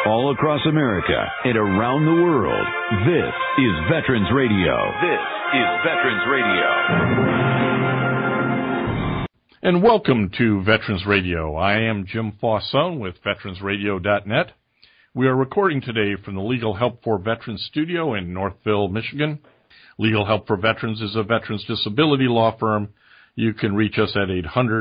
All across America and around the world, this is Veterans Radio. This is Veterans Radio. And welcome to Veterans Radio. I am Jim Fauson with VeteransRadio.net. We are recording today from the Legal Help for Veterans studio in Northville, Michigan. Legal Help for Veterans is a veterans disability law firm. You can reach us at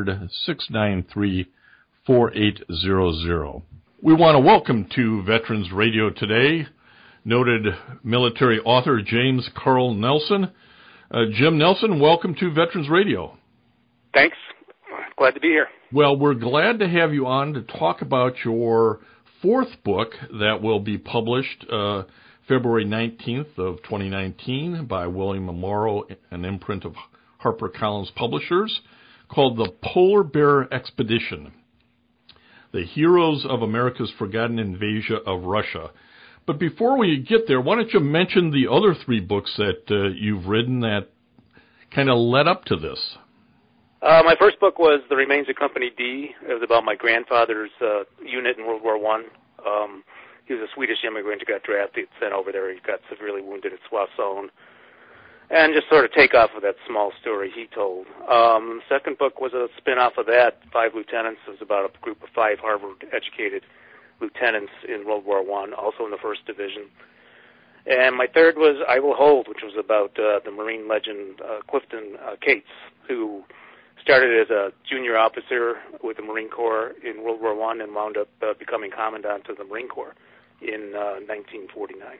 800-693-4800. We want to welcome to Veterans Radio today noted military author James Carl Nelson. Jim Nelson, welcome to Veterans Radio. Thanks. Glad to be here. Well, we're glad to have you on to talk about your fourth book that will be published February 19th of 2019 by William Morrow, an imprint of HarperCollins Publishers, called The Polar Bear Expedition, The Heroes of America's Forgotten Invasion of Russia. But before we get there, why don't you mention the other three books that you've written that kind of led up to this? My first book was The Remains of Company D. It was about my grandfather's unit in World War I. He was a Swedish immigrant who got drafted, sent over there. He got severely wounded at Soissons. And just sort of take off of that small story he told. The second book was a spin-off of that, Five Lieutenants. It was about a group of 5 Harvard-educated lieutenants in World War I, also in the 1st Division. And my third was I Will Hold, which was about the Marine legend Clifton Cates, who started as a junior officer with the Marine Corps in World War I and wound up becoming commandant of the Marine Corps in 1949.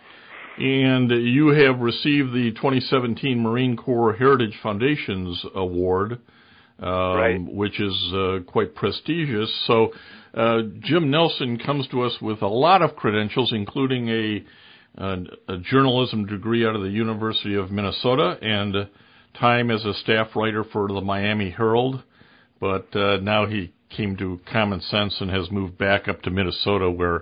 And you have received the 2017 Marine Corps Heritage Foundation's Award, right, which is quite prestigious. So Jim Nelson comes to us with a lot of credentials, including a journalism degree out of the University of Minnesota and time as a staff writer for the Miami Herald. But now he came to common sense and has moved back up to Minnesota, where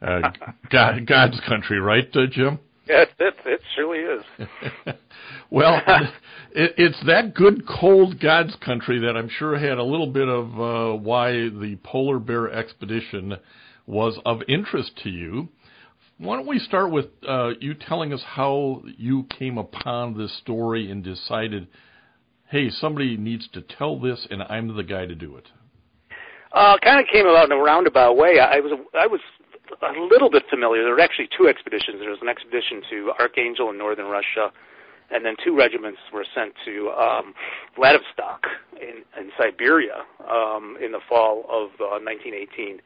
God's country, right, Jim? Yeah, it surely is. Well, it's that good, cold God's country that I'm sure had a little bit of why the Polar Bear Expedition was of interest to you. Why don't we start with you telling us how you came upon this story and decided, hey, somebody needs to tell this, and I'm the guy to do it. Kind of came about in a roundabout way. I was a little bit familiar. There were actually 2 expeditions. There was an expedition to Archangel in northern Russia, and then 2 regiments were sent to Vladivostok in Siberia in the fall of 1918.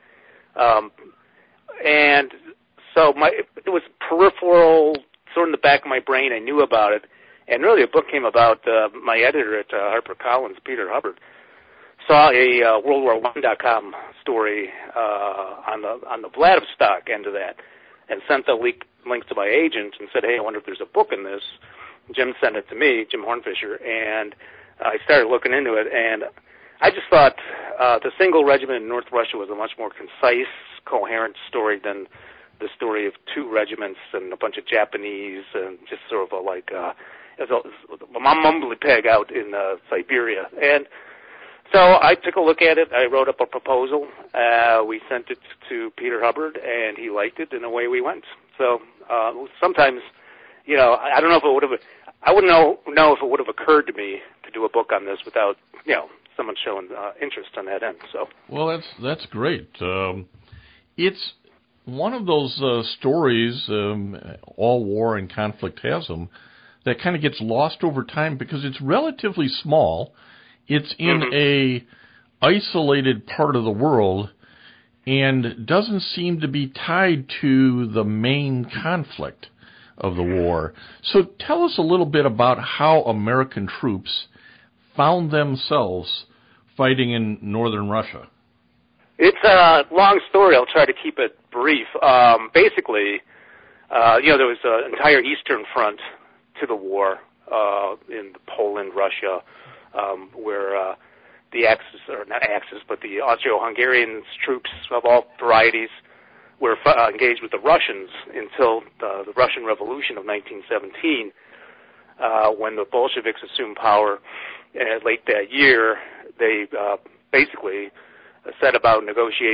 And so it was peripheral, sort of in the back of my brain. I knew about it. And really a book came about. My editor at HarperCollins, Peter Hubbard, saw a WorldWar1.com story on the Vladivostok end of that, and sent the link to my agent and said, hey, I wonder if there's a book in this. Jim sent it to me, Jim Hornfischer, and I started looking into it, and I just thought the single regiment in North Russia was a much more concise, coherent story than the story of 2 regiments and a bunch of Japanese and just sort of a mumbly peg out in Siberia. And so I took a look at it. I wrote up a proposal. We sent it to Peter Hubbard, and he liked it, and away we went. So sometimes, I don't know if it would have. I wouldn't know if it would have occurred to me to do a book on this without, someone showing interest on that end. So. Well, that's great. It's one of those stories. All war and conflict has them. That kind of gets lost over time because it's relatively small. It's in a isolated part of the world and doesn't seem to be tied to the main conflict of the war. So tell us a little bit about how American troops found themselves fighting in northern Russia. It's a long story. I'll try to keep it brief. Basically, there was an entire Eastern Front to the war in Poland, Russia, where the Axis, or not Axis, but the Austro-Hungarian troops of all varieties were engaged with the Russians until the Russian Revolution of 1917, when the Bolsheviks assumed power. And late that year, they basically set about negotiating a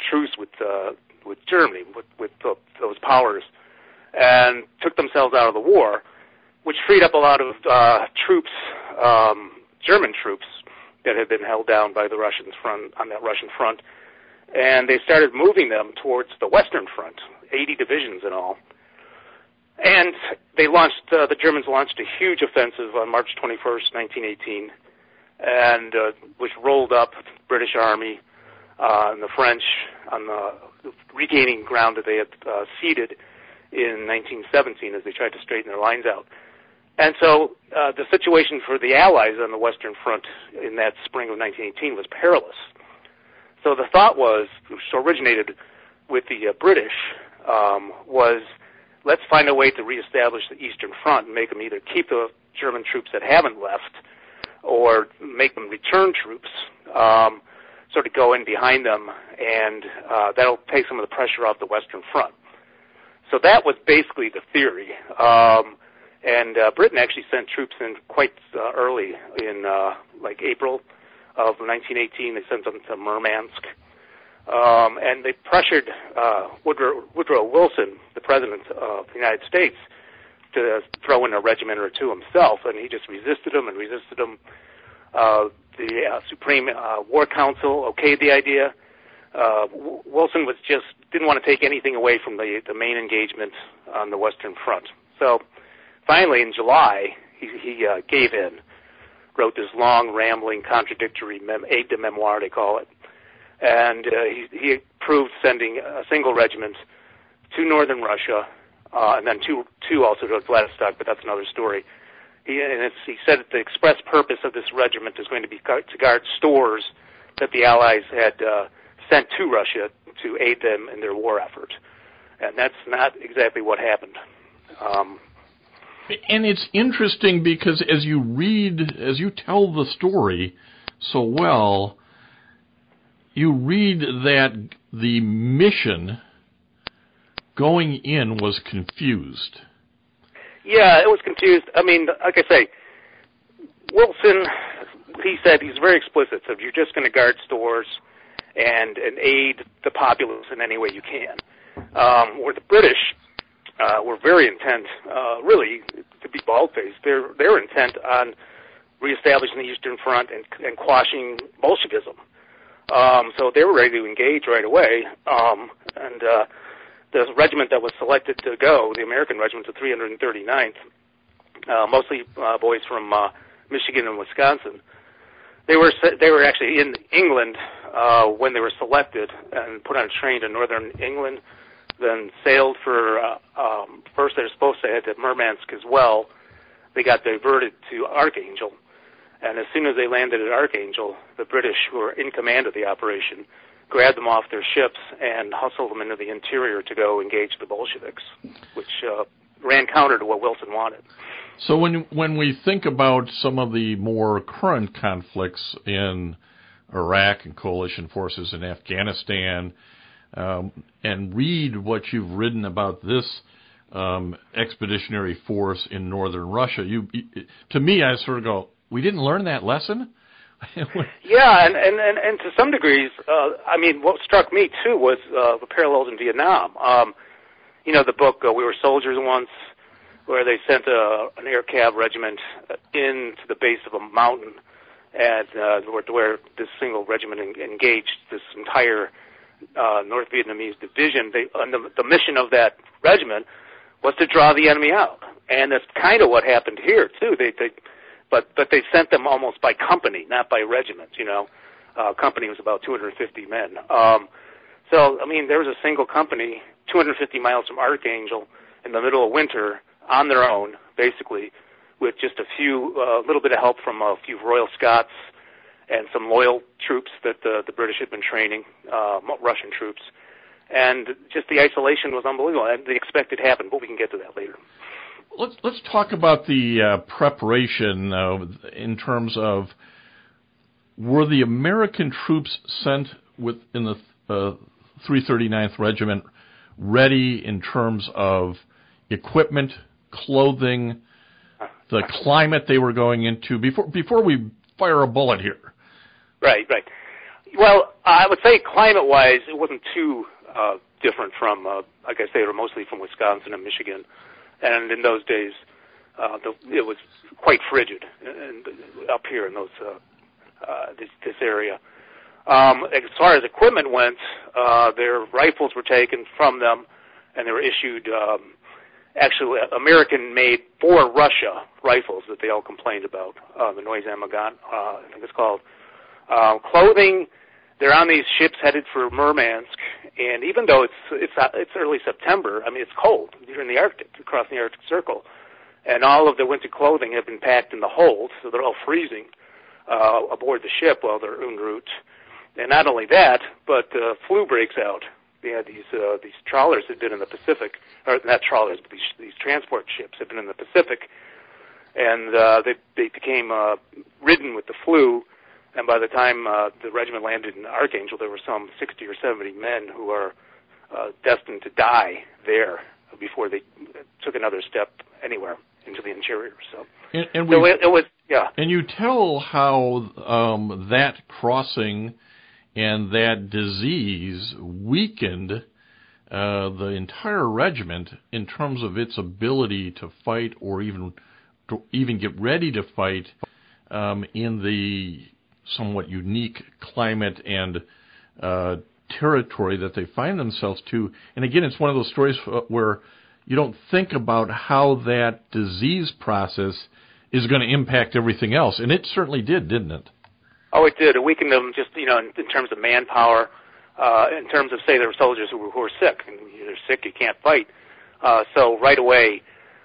truce with Germany, with those powers, and took themselves out of the war, which freed up a lot of troops, German troops, that had been held down by the Russians on that Russian front, and they started moving them towards the Western Front, 80 divisions in all. And they launched, the Germans launched a huge offensive on March 21st, 1918, and which rolled up the British Army and the French on the regaining ground that they had ceded in 1917 as they tried to straighten their lines out. And so the situation for the Allies on the Western Front in that spring of 1918 was perilous. So the thought was, which originated with the British, was let's find a way to reestablish the Eastern Front and make them either keep the German troops that haven't left or make them return troops, sort of go in behind them, and that'll take some of the pressure off the Western Front. So that was basically the theory. And Britain actually sent troops in quite early in like April of 1918. They sent them to Murmansk. And they pressured Woodrow Wilson, the President of the United States, to throw in a regiment or two himself, and he just resisted them. The Supreme War Council okayed the idea. Wilson didn't want to take anything away from the main engagement on the Western Front. So finally, in July, he gave in, wrote this long, rambling, contradictory aide-de-memoire, they call it. And he approved sending a single regiment to northern Russia, and then two also to Vladivostok, but that's another story. He said that the express purpose of this regiment is going to be to guard stores that the Allies had sent to Russia to aid them in their war effort. And that's not exactly what happened. And it's interesting because as you tell the story so well, you read that the mission going in was confused. Yeah, it was confused. I mean, like I say, Wilson, he said, he's very explicit, so you're just going to guard stores and aid the populace in any way you can. Where the British were very intent, really, to be bald-faced, they're intent on reestablishing the Eastern Front and quashing Bolshevism. So they were ready to engage right away, and the regiment that was selected to go, the American regiment, the 339th, mostly boys from Michigan and Wisconsin, they were actually in England when they were selected and put on a train to northern England, then sailed for, first they were supposed to head to Murmansk as well. They got diverted to Archangel. And as soon as they landed at Archangel, the British, who were in command of the operation, grabbed them off their ships and hustled them into the interior to go engage the Bolsheviks, which ran counter to what Wilson wanted. So when we think about some of the more current conflicts in Iraq and coalition forces in Afghanistan, and read what you've written about this expeditionary force in northern Russia, to me, I sort of go, we didn't learn that lesson? Yeah, and to some degrees, I mean, what struck me, too, was the parallels in Vietnam. The book, We Were Soldiers Once, where they sent an air cav regiment into the base of a mountain, and where this single regiment engaged this entire North Vietnamese division. The mission of that regiment was to draw the enemy out, and that's kind of what happened here, too. But they sent them almost by company, not by regiments, Company was about 250 men. So, I mean, there was a single company 250 miles from Archangel in the middle of winter on their own, basically, with just a little bit of help from a few Royal Scots and some loyal troops that the British had been training, Russian troops. And just the isolation was unbelievable. And the expected happened, but we can get to that later. Let's talk about the preparation in terms of, were the American troops sent in the 339th Regiment ready in terms of equipment, clothing, the climate they were going into before we fire a bullet here? Right. Well, I would say climate-wise, it wasn't too different from, like I say, they were mostly from Wisconsin and Michigan. And in those days, it was quite frigid up here in this area. As far as equipment went, their rifles were taken from them, and they were issued, actually, American-made for Russia rifles that they all complained about, the Noise Amagon, I think it's called. Clothing, they're on these ships headed for Murmansk, and even though it's early September, I mean, it's cold. You're in the Arctic, across the Arctic Circle, and all of the winter clothing have been packed in the hold, so they're all freezing aboard the ship while they're en route. And not only that, but flu breaks out. They had these trawlers had been in the Pacific, or not trawlers, but these transport ships had been in the Pacific, and they became ridden with the flu. And by the time the regiment landed in Archangel, there were some 60 or 70 men who are destined to die there before they took another step anywhere into the interior. So, it was, yeah. And you tell how that crossing and that disease weakened the entire regiment in terms of its ability to fight, or even get ready to fight in the somewhat unique climate and territory that they find themselves to. And again, it's one of those stories where you don't think about how that disease process is going to impact everything else. And it certainly did, didn't it? Oh, it did. It weakened them just, in terms of manpower, in terms of, say, there were soldiers who were sick. And you're sick, you can't fight. So right away,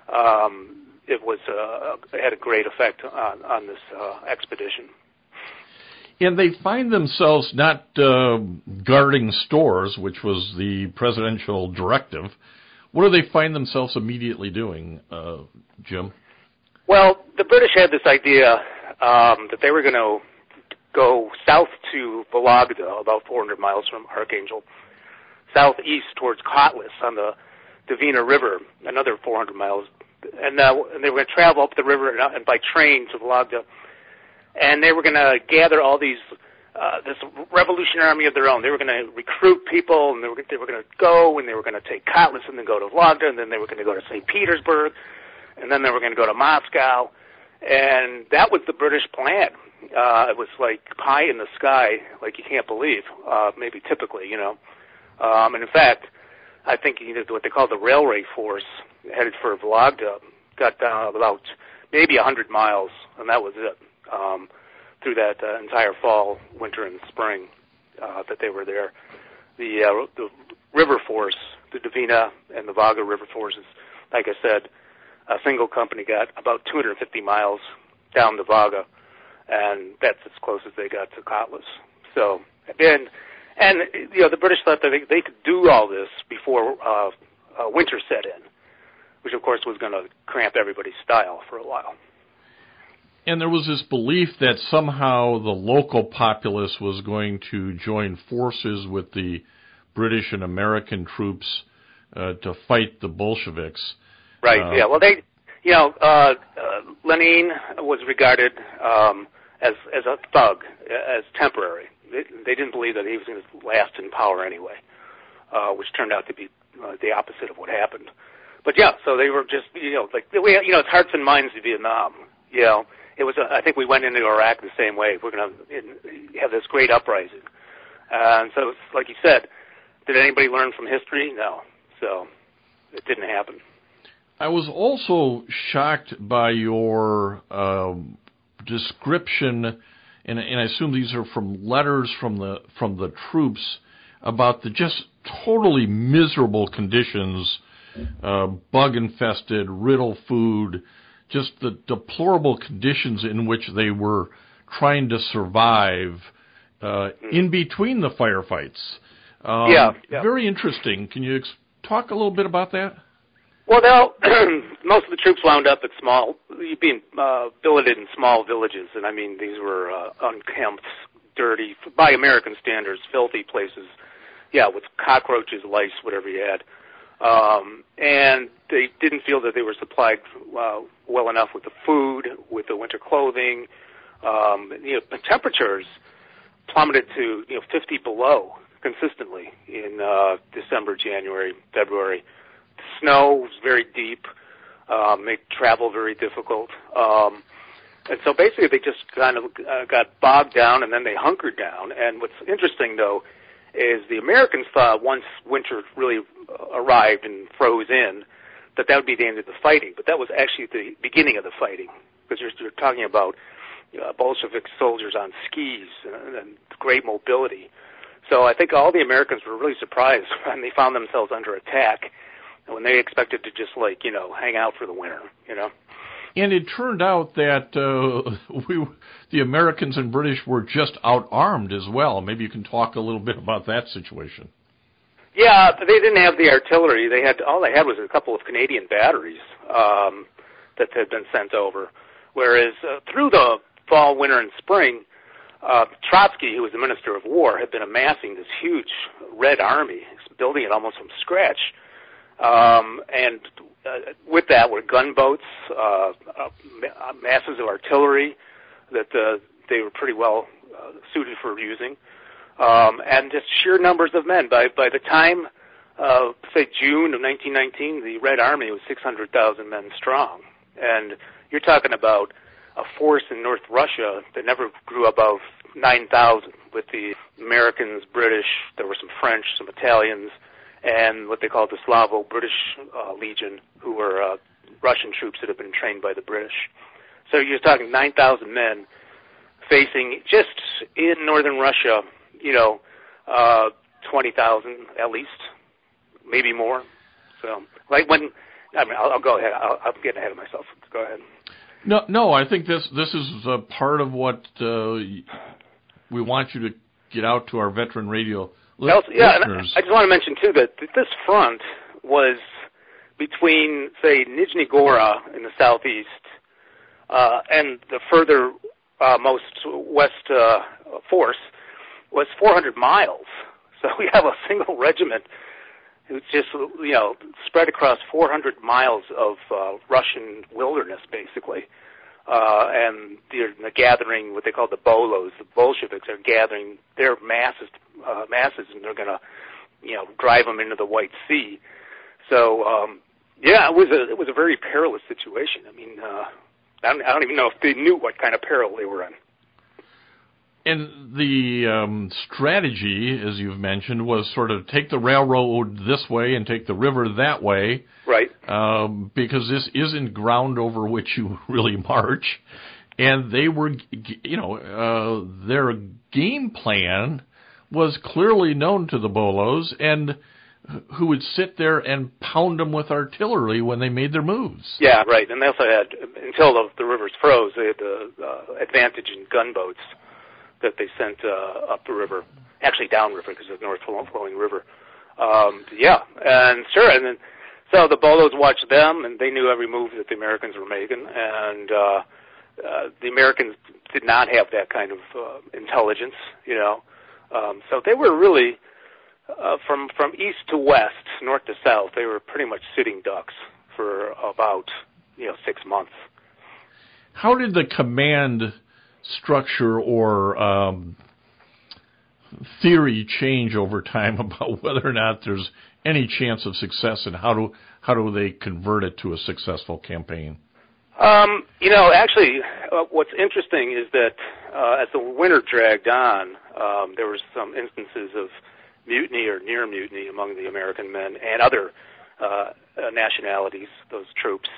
it had a great effect on this expedition. And they find themselves not guarding stores, which was the presidential directive. What do they find themselves immediately doing, Jim? Well, the British had this idea that they were going to go south to Vologda, about 400 miles from Archangel, southeast towards Kotlas on the Dvina River, another 400 miles. And they were going to travel up the river and by train to Vologda. And they were going to gather all these, this revolutionary army of their own. They were going to recruit people, and they were going to go, and they were going to take Kotlas and then go to Vologda, and then they were going to go to St. Petersburg, and then they were going to go to Moscow. And that was the British plan. It was like pie in the sky, like you can't believe, maybe typically, And in fact, I think what they call the railway force headed for Vologda got down about maybe 100 miles, and that was it. Through that entire fall, winter, and spring that they were there. The river force, the Dvina and the Volga river forces, like I said, a single company got about 250 miles down the Volga, and that's as close as they got to Kotlas. So, the British thought that they could do all this before winter set in, which of course was going to cramp everybody's style for a while. And there was this belief that somehow the local populace was going to join forces with the British and American troops to fight the Bolsheviks. Right, yeah. Well, Lenin was regarded as a thug, as temporary. They didn't believe that he was going to last in power anyway, which turned out to be the opposite of what happened. But yeah, so they were just, it's hearts and minds to Vietnam, It was. I think we went into Iraq the same way. We're going to have this great uprising, and so it's like you said. Did anybody learn from history? No. So it didn't happen. I was also shocked by your description, and I assume these are from letters from the troops about the just totally miserable conditions, bug-infested, riddle food. Just the deplorable conditions in which they were trying to survive in between the firefights. Yeah. Very interesting. Can you talk a little bit about that? Well, most of the troops wound up at being billeted in small villages, and I mean these were unkempt, dirty, by American standards, filthy places. Yeah, with cockroaches, lice, whatever you had. And they didn't feel that they were supplied well enough with the food, with the winter clothing. The temperatures, plummeted to 50 below consistently in December, January, February. The snow was very deep, made travel very difficult. And so basically they just kind of got bogged down, and then they hunkered down. And what's interesting, though, is the Americans thought once winter really arrived and froze in, that would be the end of the fighting. But that was actually the beginning of the fighting, because you're talking about Bolshevik soldiers on skis and great mobility. So I think all the Americans were really surprised when they found themselves under attack, and when they expected to just hang out for the winter, And it turned out that the Americans and British were just out-armed as well. Maybe you can talk a little bit about that situation. Yeah, they didn't have the artillery. All they had was a couple of Canadian batteries that had been sent over. Whereas through the fall, winter, and spring, Trotsky, who was the Minister of War, had been amassing this huge Red Army, building it almost from scratch. And with that were gunboats, masses of artillery that they were pretty well suited for using, and just sheer numbers of men. By the time, say, June of 1919, the Red Army was 600,000 men strong. And you're talking about a force in North Russia that never grew above 9,000, with the Americans, British, there were some French, some Italians, and what they called the Slavo-British Legion, who were Russian troops that had been trained by the British. So you're talking 9,000 men facing, just in northern Russia, 20,000 at least, maybe more. So, I'll go ahead. I'm getting ahead of myself. Go ahead. No. I think this is part of what we want you to get out to our veteran radio listeners. And I just want to mention too that this front was between, say, Nizhny Gora in the southeast and the further most west force was 400 miles. So we have a single regiment who's just spread across 400 miles of Russian wilderness, basically. And they're gathering what they call the bolos. The Bolsheviks are gathering their masses, and they're going to, drive them into the White Sea. So, it was a very perilous situation. I mean, I don't even know if they knew what kind of peril they were in. And the strategy, as you've mentioned, was sort of take the railroad this way and take the river that way. Right. Because this isn't ground over which you really march. And they were, their game plan was clearly known to the Bolos, and who would sit there and pound them with artillery when they made their moves. Yeah, right. And they also had, until the rivers froze, they had the advantage in gunboats that they sent up the river, actually downriver because of the north flowing river. And sure, and then so the Bolos watched them, and they knew every move that the Americans were making, and the Americans did not have that kind of intelligence, so they were really from east to west, north to south, they were pretty much sitting ducks for about 6 months. How did the command structure or theory change over time about whether or not there's any chance of success, and how do they convert it to a successful campaign? Actually, what's interesting is that as the winter dragged on, there were some instances of mutiny or near mutiny among the American men and other nationalities, those troops.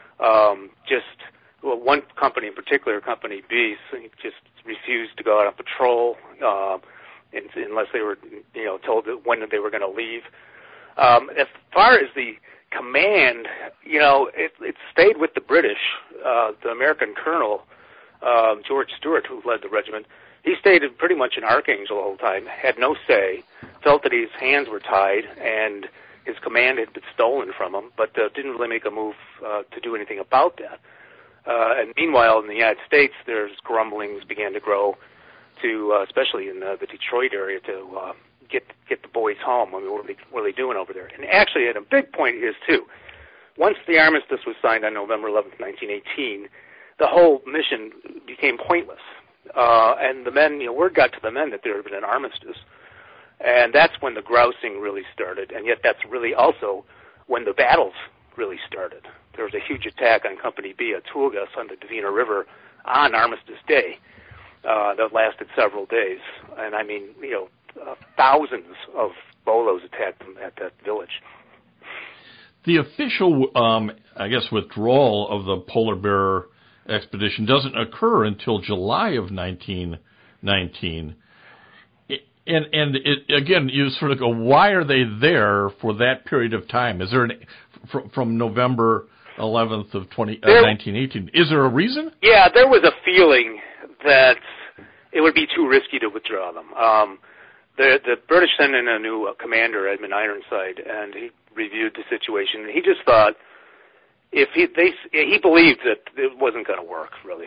One company in particular, Company B, just refused to go out on patrol unless they were, told when they were going to leave. As far as the command, it stayed with the British. The American colonel, George Stewart, who led the regiment, he stayed pretty much in Archangel the whole time, had no say, felt that his hands were tied, and his command had been stolen from him, but didn't really make a move to do anything about that. And meanwhile, in the United States, there's grumblings began to grow to, especially in the Detroit area, to get the boys home. I mean, what are they doing over there? And actually, at a big point is, too, once the armistice was signed on November 11th, 1918, the whole mission became pointless. And the men, word got to the men that there had been an armistice. And that's when the grousing really started. And yet that's really also when the battles really started. There was a huge attack on Company B at Tulgas on the Dvina River on Armistice Day that lasted several days. And I mean, thousands of Bolos attacked them at that village. The official, withdrawal of the Polar Bear expedition doesn't occur until July of 1919. And again, you sort of go, why are they there for that period of time? Is there from November 11th of 1918? Is there a reason? Yeah, there was a feeling that it would be too risky to withdraw them. The British sent in a new commander, Edmund Ironside, and he reviewed the situation. And he just thought he believed that it wasn't going to work really,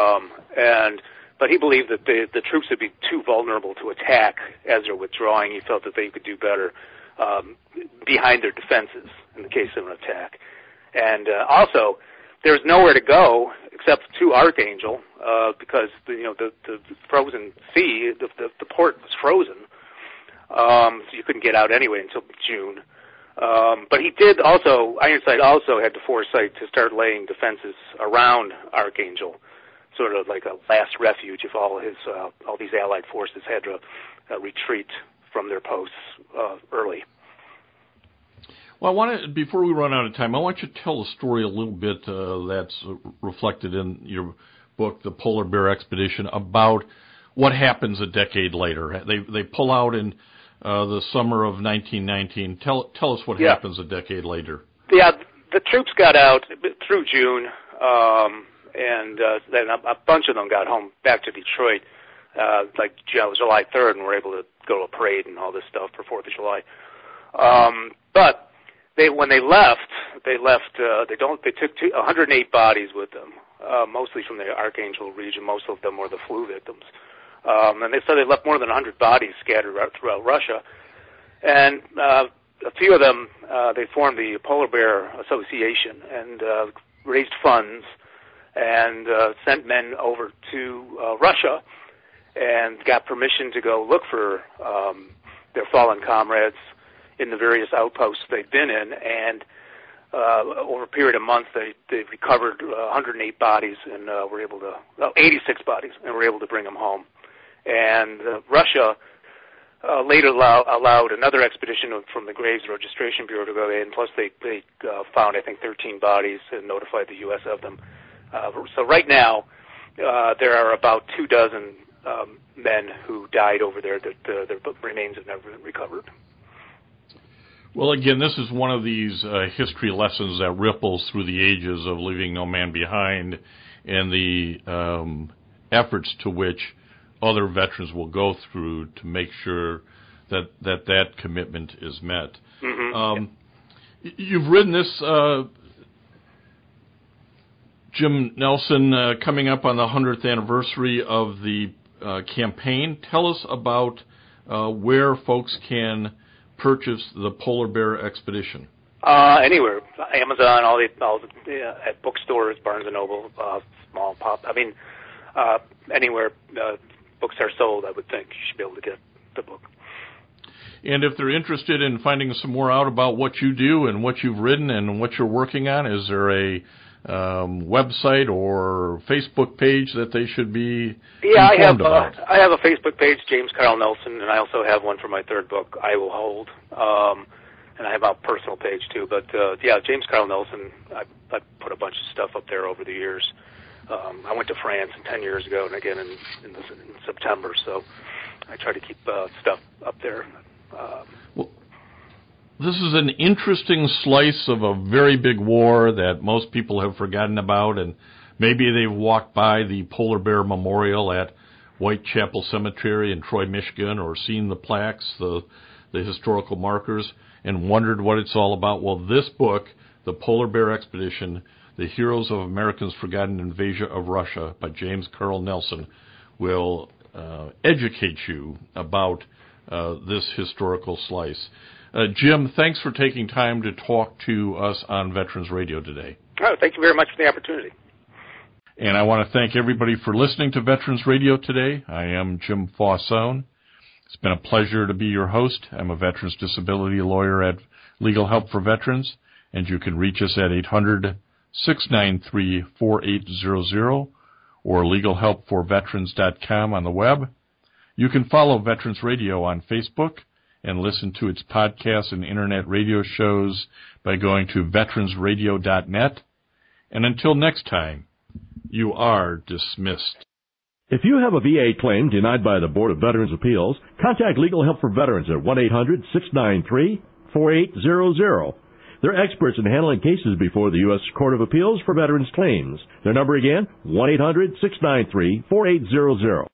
but he believed that the troops would be too vulnerable to attack as they're withdrawing. He felt that they could do better behind their defenses in the case of an attack. And also, there's nowhere to go except to Archangel because the frozen sea, the port was frozen, so you couldn't get out anyway until June. But he did also, Ironside also had the foresight to start laying defenses around Archangel, sort of like a last refuge if all these Allied forces had to retreat from their posts early. Well, before we run out of time, I want you to tell the story a little bit that's reflected in your book, The Polar Bear Expedition, about what happens a decade later. They pull out in the summer of 1919. Tell us what happens a decade later. Yeah, the troops got out through June, and then a bunch of them got home back to Detroit, July 3rd, and were able to go to a parade and all this stuff for 4th of July. But when they left, they took 108 bodies with them, mostly from the Archangel region. Most of them were the flu victims. And they left more than 100 bodies scattered throughout Russia. And a few of them, they formed the Polar Bear Association and raised funds and sent men over to Russia and got permission to go look for their fallen comrades in the various outposts they'd been in. And over a period of months, they recovered 108 bodies and were able to, 86 bodies, and were able to bring them home. And Russia later allowed another expedition from the Graves Registration Bureau to go in. Plus, they found, I think, 13 bodies and notified the U.S. of them. So right now, there are about 24 men who died over there that their remains have never been recovered. Well, again, this is one of these history lessons that ripples through the ages of Leaving No Man Behind and the efforts to which other veterans will go through to make sure that commitment is met. Mm-hmm. You've written this, Jim Nelson, coming up on the 100th anniversary of the campaign. Tell us about where folks can purchase the Polar Bear Expedition. Anywhere, Amazon, at bookstores, Barnes and Noble, small pop. I mean, anywhere books are sold, I would think you should be able to get the book. And if they're interested in finding some more out about what you do and what you've written and what you're working on, is there a website or Facebook page that they should be informed about? I have a Facebook page, James Carl Nelson, and I also have one for my third book, I Will Hold. And I have a personal page too. But James Carl Nelson, I put a bunch of stuff up there over the years. I went to France 10 years ago, and again in September. So I try to keep stuff up there. Well, this is an interesting slice of a very big war that most people have forgotten about, and maybe they've walked by the Polar Bear Memorial at Whitechapel Cemetery in Troy, Michigan, or seen the plaques, the historical markers, and wondered what it's all about. Well, this book, The Polar Bear Expedition, The Heroes of America's Forgotten Invasion of Russia by James Carl Nelson, will educate you about this historical slice. Jim, thanks for taking time to talk to us on Veterans Radio today. Oh, thank you very much for the opportunity. And I want to thank everybody for listening to Veterans Radio today. I am Jim Faussone. It's been a pleasure to be your host. I'm a veterans disability lawyer at Legal Help for Veterans, and you can reach us at 800-693-4800 or legalhelpforveterans.com on the web. You can follow Veterans Radio on Facebook and listen to its podcasts and internet radio shows by going to veteransradio.net. And until next time, you are dismissed. If you have a VA claim denied by the Board of Veterans' Appeals, contact Legal Help for Veterans at 1-800-693-4800. They're experts in handling cases before the U.S. Court of Appeals for Veterans Claims. Their number again, 1-800-693-4800.